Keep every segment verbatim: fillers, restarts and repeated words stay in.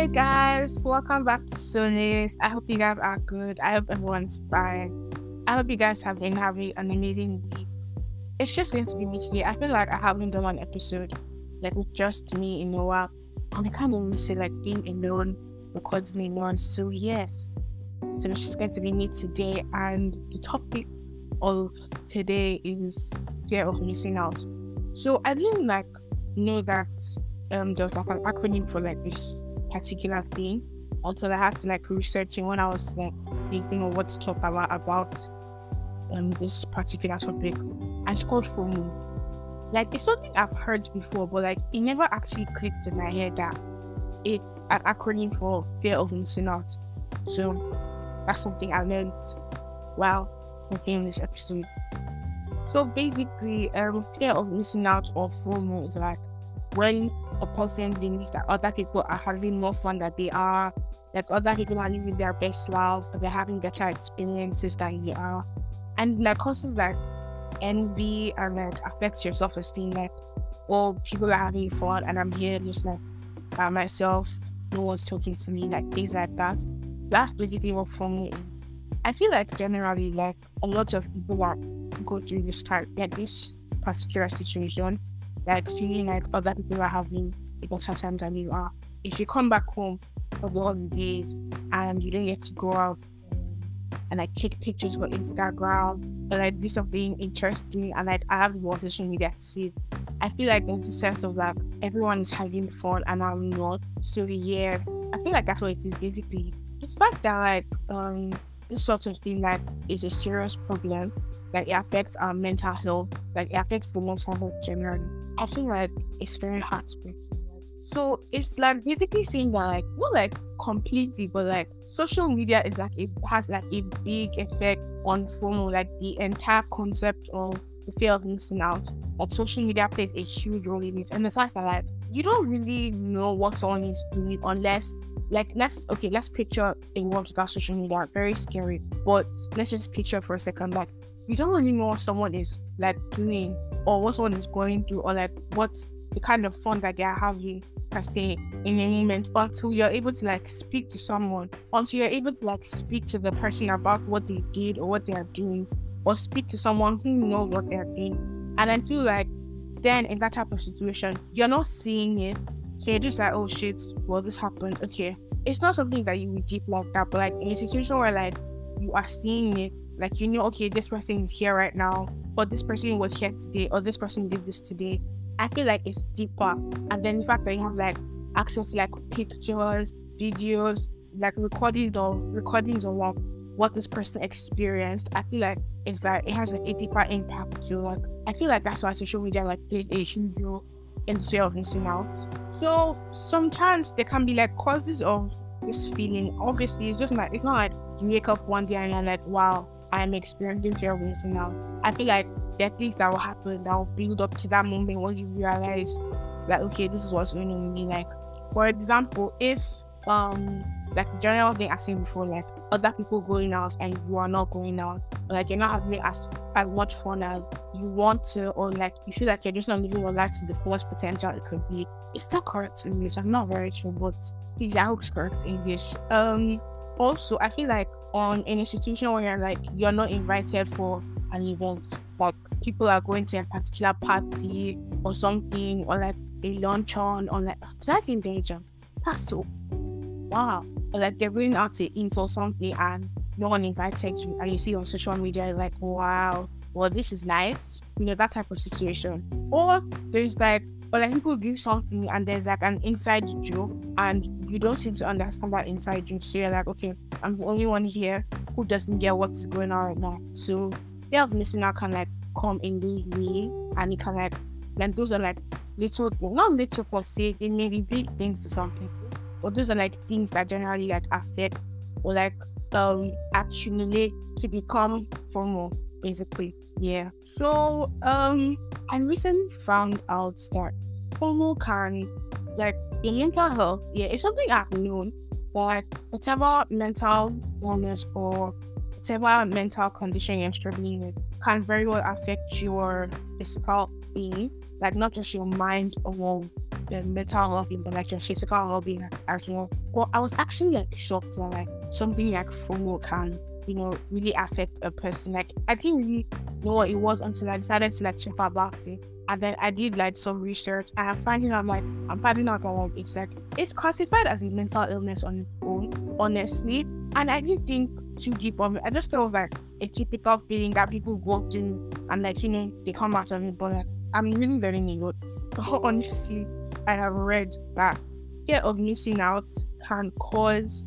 Hey guys, welcome back to Sonis. I hope you guys are good. I hope everyone's fine. I hope you guys have been having an amazing week. It's just going to be me today. I feel like I haven't done one episode like with just me in a while, and I kind of miss it, like being alone, recording alone. So yes, so it's just going to be me today, and the topic of today is fear of missing out. So I didn't like know that um there was like an acronym for like this particular thing until I had to like researching when I was like thinking of what to talk about about um this particular topic. And it's called FOMO. Like it's something I've heard before, but like it never actually clicked in my head that it's an acronym for fear of missing out. So that's something I learned while working this episode. So basically, um, fear of missing out or FOMO is like when a person believes that other people are having more fun than they are, like other people are living their best lives, or they're having better experiences than you are, and like causes like envy and like affects your self-esteem. Like, oh, people are having fun, and I'm here just like by myself. No one's talking to me, like things like that. That's basically what FOMO is. I feel like generally, like a lot of people are go through this type, like this particular situation, like feeling like other people are having a better time than you are. If you come back home for the holidays and you don't get to go out and like take pictures for Instagram or like do something interesting and like I have more social media to see, I feel like there's a sense of like everyone is having fun and I'm not. So yeah, I feel like that's what it is basically. The fact that like um this sort of thing like is a serious problem, like it affects our mental health, like it affects the mental health generally. I feel like it's very heartbreaking. So it's like basically saying that like not like completely, but like social media is like it has like a big effect on FOMO, like the entire concept of the fear of missing out. Like social media plays a huge role in it, and the fact that like you don't really know what someone is doing unless like let's okay let's picture a world without social media. Very scary, but let's just picture for a second like you don't really know what someone is like doing or what someone is going through or like what's the kind of fun that they are having per se in a moment until you're able to like speak to someone, until you're able to like speak to the person about what they did or what they are doing, or speak to someone who knows what they're doing. And I feel like then in that type of situation, you're not seeing it. So you're just like, oh shit, well this happened. Okay. It's not something that you would deep like that, but like in a situation where like you are seeing it, like you know, okay, this person is here right now, or this person was here today, or this person did this today. I feel like it's deeper. And then the fact that you have like access to like pictures, videos, like recordings of recordings of like what this person experienced, I feel like it's like it has like a deeper impact to like I feel like that's why social media like plays a huge role in the fear of missing out. So sometimes there can be like causes of this feeling. Obviously, it's just like it's not like you wake up one day and you're like, wow, I'm experiencing fear of missing out. I feel like there are things that will happen that will build up to that moment when you realize that okay, this is what's going on with me. Like, for example, if um like the general thing I said before, like other people going out and you are not going out, or like you're not having as as much fun as you want to, or like you feel like you're just not living your life to the fullest potential it could be. It's not correct English. I'm not very sure, but please, I hope it's correct English. Um, also, I feel like on an institution where you're like you're not invited for an event, like people are going to a particular party or something, or like a luncheon, or like is that in danger? That's so wow. Or like they're going out to eat or something and no one invited you, and you see on social media you're like, wow, well this is nice, you know, that type of situation. Or there's like or like people do something and there's like an inside joke and you don't seem to understand that inside joke, so you're like, okay, I'm the only one here who doesn't get what's going on right now. So fear of missing out can like come in these ways, and it can like like those are like little not little per se, they may be big things to some people, but those are like things that generally like affect or like um accumulate to become FOMO basically. Yeah. So um I recently found out that FOMO can like in mental health, yeah, it's something I've known, but like whatever mental illness or whatever mental condition you're struggling with can very well affect your physical being, like not just your mind or the mental well-being, but like your physical well-being as well. But I was actually like shocked that like something like FOMO can, you know, really affect a person. Like I didn't really know what it was until I decided to like check about it. And then I did like some research, and I'm finding out like I'm finding out that like it's like it's classified as a mental illness on its own, honestly. And I didn't think too deep on it. I just thought it was like a typical feeling that people go through, and like, you know, they come out of it. But like, I'm really learning a lot. Honestly, I have read that fear of missing out can cause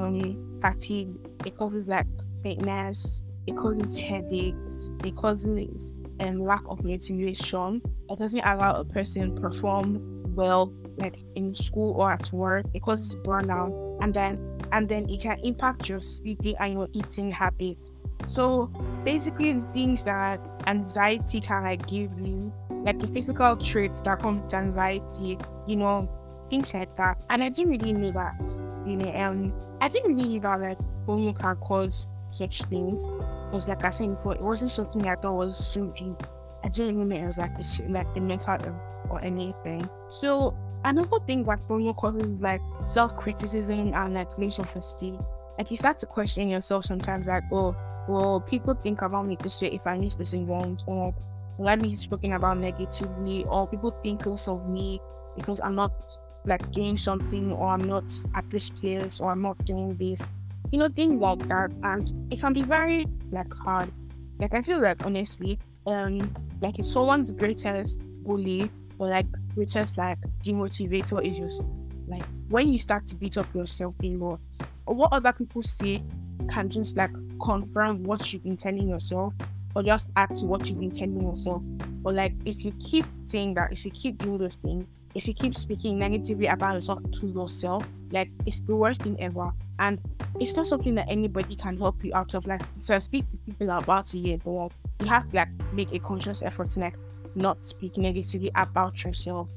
um fatigue. It causes like faintness. It causes headaches. It causes um lack of motivation. It doesn't allow a person perform well, like in school or at work. It causes burnout, and then and then it can impact your sleeping and your eating habits. So basically, the things that anxiety can like give you, like the physical traits that come with anxiety, you know, things like that. And I didn't really know that, you know, um, I didn't really know that like FOMO can cause such things. Because like I said before, it wasn't something I thought was so deep. I didn't really know it was like the shit, like the mental illness or anything. So another thing that FOMO causes is like self-criticism and like low self-esteem. Like you start to question yourself sometimes, like, oh, well, people think about me this way if I miss this event, or will I be spoken about negatively, or people think less of me because I'm not like doing something, or I'm not at this place, or I'm not doing this, you know, things like that. And it can be very like hard. Like I feel like honestly, um, like if someone's greatest bully or like greatest like demotivator is just like when you start to beat up yourself a lot, or what other people say can just like confirm what you've been telling yourself, or just add to what you've been telling yourself. But like if you keep saying that, if you keep doing those things, if you keep speaking negatively about yourself to yourself, like it's the worst thing ever. And it's not something that anybody can help you out of. Like, so I speak to people about it, but like you have to like make a conscious effort to like not speak negatively about yourself.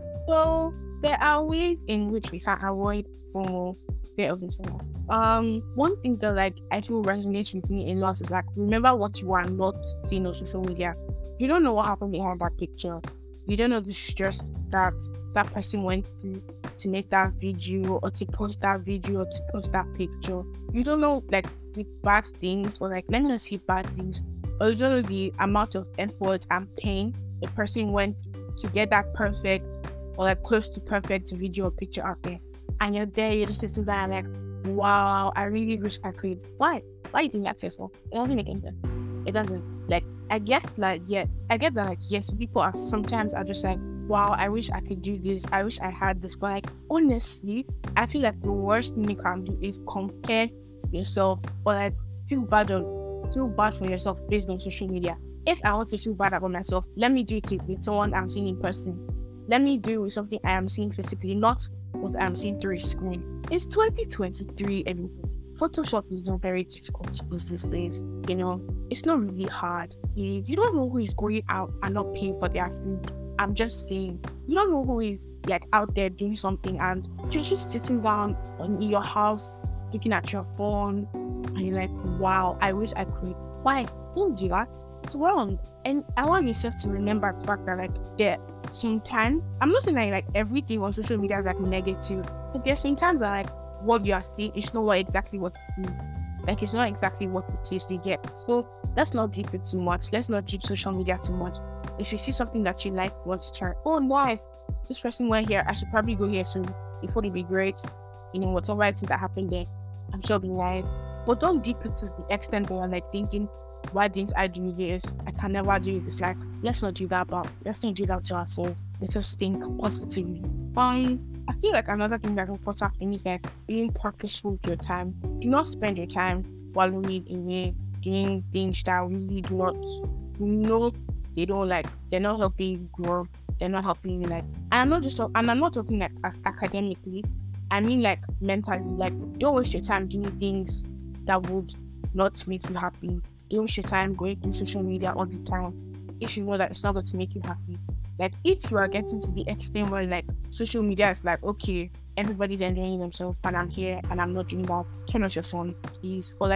So there are ways in which we can avoid FOMO, fear of missing out. Um, one thing that like I feel resonates with me a lot is like, remember what you are not seeing on social media. You don't know what happened behind that picture. You don't know the stress that that person went through to make that video, or to post that video, or to post that picture. You don't know like the bad things, or like let me not say bad things, or you don't know the amount of effort and pain the person went to get that perfect or like close to perfect video or picture out there. And you're there, you're just sitting there and like, wow, I really wish I could. Why? Why do you think that's yourself? It doesn't make any sense. It doesn't. Like, I get like, yeah, I get that like, yes, people are sometimes are just like, wow, I wish I could do this. I wish I had this. But like, honestly, I feel like the worst thing you can do is compare yourself, or like feel bad on, feel bad for yourself based on social media. If I want to feel bad about myself, let me do it with someone I'm seeing in person. Let me do it with something I am seeing physically, not what I'm seeing through a screen. It's twenty twenty-three and Photoshop is not very difficult to use these days. You know, it's not really hard. You, you don't know who is going out and not paying for their food. I'm just saying, you don't know who is like out there doing something and you're just sitting down in your house looking at your phone and you're like, wow, I wish I could. Why? Don't do that. It's wrong. And I want yourself to remember the fact that like, yeah, sometimes, I'm not saying that like everything on social media is like negative, but there's sometimes that like what you are seeing is not what exactly what it is. Like it's not exactly what it is you get. So let's not deep it too much. Let's not deep social media too much. If you see something that you like, you want to try, oh nice, this person went here, I should probably go here soon. It would be great. You know, whatever it is that happened there, I'm sure it'll be nice. But don't deep it to the extent where you're like thinking, why didn't I do this? I can never do this. Like, let's not do that, but let's not do that to ourselves. Let us think positively. Um, I feel like another thing that's important for me is like being purposeful with your time. Do not spend your time wallowing away doing things that really do not, you know, they don't like, they're not helping you grow. They're not helping you like, and I'm not just, and I'm not talking like academically. I mean like mentally. Like, don't waste your time doing things that would not make you happy. Don't waste your time going through social media all the time if you know that it's not going to make you happy. Like, if you are getting to the extent where like social media is like, okay, everybody's enjoying themselves and I'm here and I'm not doing that, turn off your phone, please. Or like,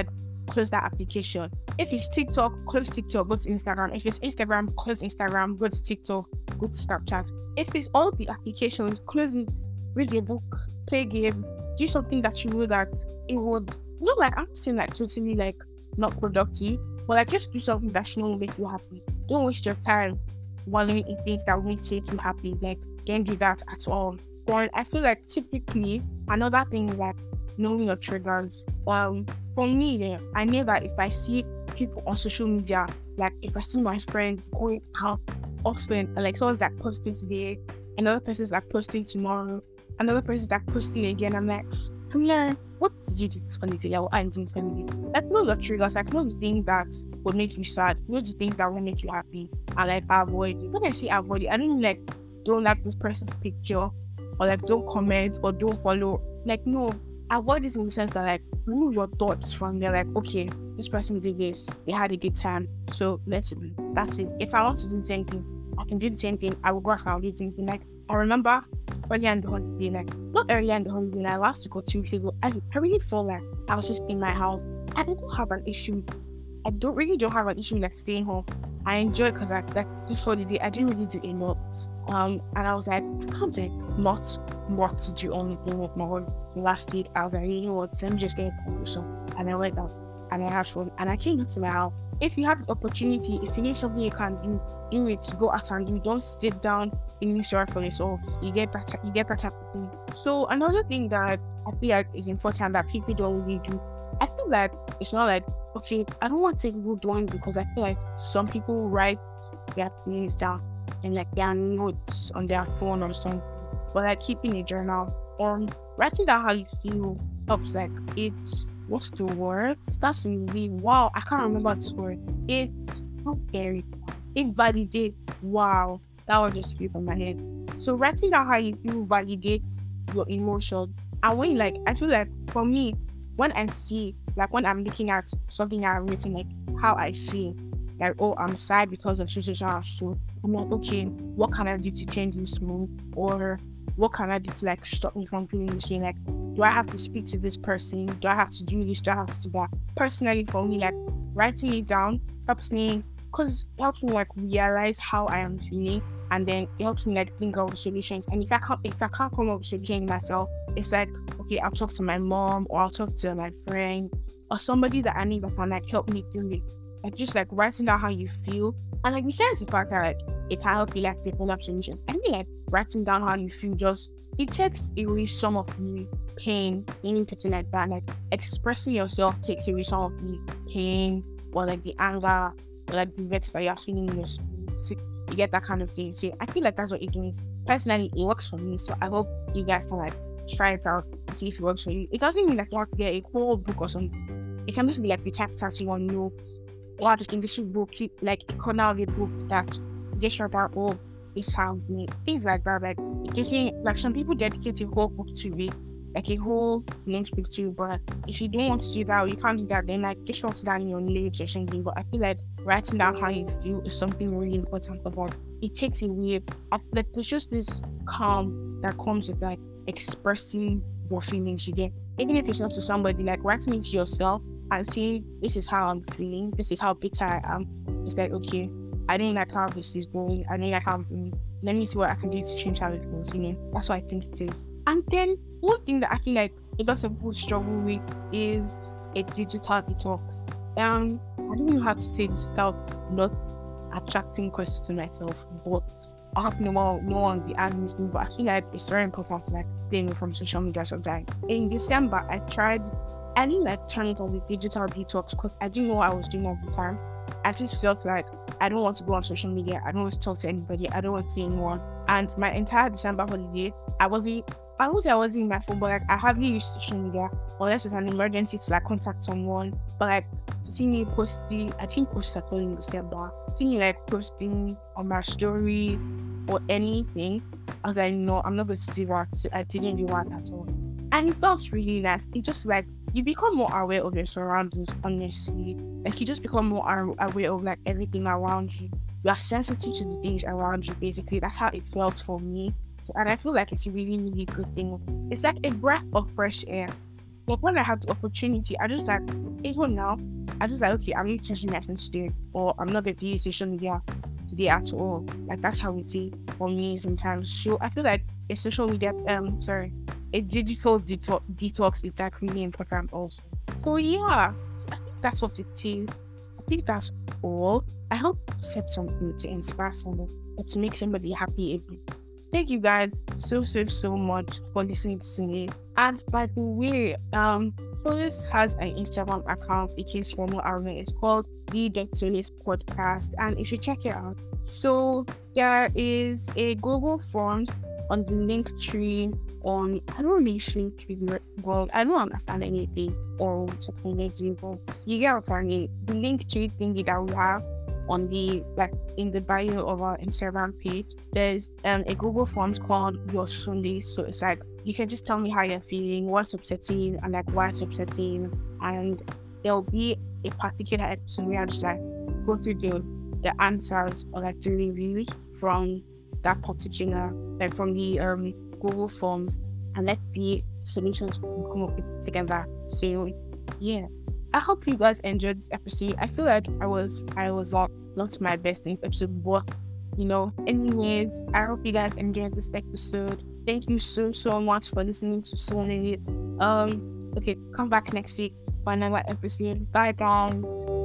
close that application. If it's TikTok, close TikTok, go to Instagram. If it's Instagram, close Instagram, go to TikTok, go to Snapchat. If it's all the applications, close it, read a book, play a game, do something that you know that it would, not like, I'm saying like totally like not productive, but like just do something that you know will make you happy. Don't waste your time wallowing in things that won't make you happy. Like, don't do that at all. But I feel like typically another thing is like knowing your triggers. Um, for me, yeah, I know that if I see people on social media, like if I see my friends going out often, and like someone's like posting today, another person's like posting tomorrow, another person's like posting again, I'm like, come here, what did you do this holiday? Or I'm doing this holiday. Like, know your triggers, like know the things that would make you sad, know the things that will make you happy, and like avoid it. When I say avoid it, I don't mean like don't like this person's picture, or like don't comment, or don't follow. Like, no, avoid this in the sense that like remove your thoughts from there. Like, okay, this person did this, they had a good time, so let's that's it. If I want to do the same thing, I can do the same thing. I will go out and I'll do the same thing. Like, I remember earlier in the holiday, like not earlier in the holiday, like last week or two weeks ago, I, I really felt like I was just in my house. I don't have an issue. I don't really don't have an issue with like staying home. I enjoy it because like, like this holiday I didn't really do a lot. Um, and I was like, I can't take not what to do on with my work. Last week I was like, you know what? Let me just get a promotion, and I went out and I had fun, and I came back to my house. If you have the opportunity, if you need something you can do, do it. Go out and do. Don't sit down feeling sorry for yourself. You get better. You get better. So another thing that I feel like is important that people don't really do, I feel like it's not like, okay, I don't want to say good one because I feel like some people write their things down and like their notes on their phone or something, but like keeping a journal or writing down how you feel helps. Like, it's, what's the word? That's really, wow, I can't remember this word. It's not very, it validates. Wow, that was just skip on my head. So writing down how you feel validates your emotions. And when like, I feel like for me, when I see, like when I'm looking at something I've written, like how I feel, like, oh, I'm sad because of social so I'm like, okay, what can I do to change this mood? Or what can I do to like stop me from feeling this way? Like, do I have to speak to this person? Do I have to do this? Do I have to do that? Personally, for me, like writing it down helps me, because it helps me like realize how I am feeling, and then it helps me like think of solutions. And if I can't, if I can't come up with solutions myself, it's like, okay, I'll talk to my mom, or I'll talk to my friend, or somebody that I need that can like help me do it. Like, just like writing down how you feel, and like besides the fact that like it can help you like develop solutions, I mean like writing down how you feel, just it takes away some of the pain, anything like that. Like expressing yourself takes away some of the pain, or like the anger, or like the vex that you're feeling in your spirit. You get that kind of thing. So I feel like that's what it does. Personally, it works for me. So I hope you guys can like try it out, see if it works for you. It doesn't mean like you have to get a whole book or something. It can just be like the chapters you want to know, or just in this book, keep like a corner of a book that just show that, oh, it's how me, things like that. Like it gives me, like some people dedicate a whole book to it, like a whole length book to, but if you don't want to do that, or you can't do that, then like just write it down in your notes or something. But I feel like writing down how you feel is something really important, because it takes away, like there's just this calm that comes with like expressing your feelings. You get, even if it's not to somebody, like writing it to yourself and saying, this is how I'm feeling, this is how bitter I am. It's like, okay, I don't like how this is going, I don't like how I'm feeling, let me see what I can do to change how it goes, you know. That's what I think it is. And then one thing that I feel like a lot of people struggle with is a digital detox. Um, I don't know how to say this without not attracting questions to myself, but I hope no one, no one will be angry with me, but I feel like it's very important to like stay away from social media sometimes. In December, I tried, I didn't like turn it on the digital detox because I didn't know what I was doing at the time. I just felt like I don't want to go on social media, I don't want to talk to anybody, I don't want to see anyone. And my entire December holiday, I wasn't, I won't say I wasn't in my phone, but like I hardly used social media unless it's an emergency to like contact someone. But like to see me posting, I think post at all in December, seeing me like posting on my stories or anything, I was like, no, I'm not going to do that. So I didn't do that at all. And it felt really nice. It just like, you become more aware of your surroundings, honestly. Like you just become more aware of like everything around you. You are sensitive to the things around you, basically. That's how it felt for me. So, and I feel like it's a really, really good thing. It's like a breath of fresh air. Like when I have the opportunity, I just like, even now, I was just like, okay, I'm not touching my phone today, or I'm not going to use social media today at all. Like that's how we see for me sometimes. So I feel like a social media, um, sorry, a digital detox, detox is like really important also. So yeah, I think that's what it is. I think that's all. I hope I said something to inspire someone or to make somebody happy a bit. Thank you guys so so so much for listening to me. And by the way, um, Solis has an Instagram account in case you're not aware. It's called the Solis Podcast, and you should check it out. So there is a Google Forms on the link tree on I don't really think well, I don't understand anything or technology, but you get what I mean. The link tree thingy that we have on the like in the bio of our Instagram page, there's um a Google Forms called Your Sunday. So it's like you can just tell me how you're feeling, what's upsetting, and like why it's upsetting, and there'll be a particular episode where I just like go through the the answers or like the reviews from that particular like from the um Google Forms, and let's see solutions we can come up with together. So yes, I hope you guys enjoyed this episode. I feel like I was I was like not my best in this episode, but you know, anyways, I hope you guys enjoyed this episode. Thank you so so much for listening to So Minutes. Um, okay, come back next week for another episode. Bye guys.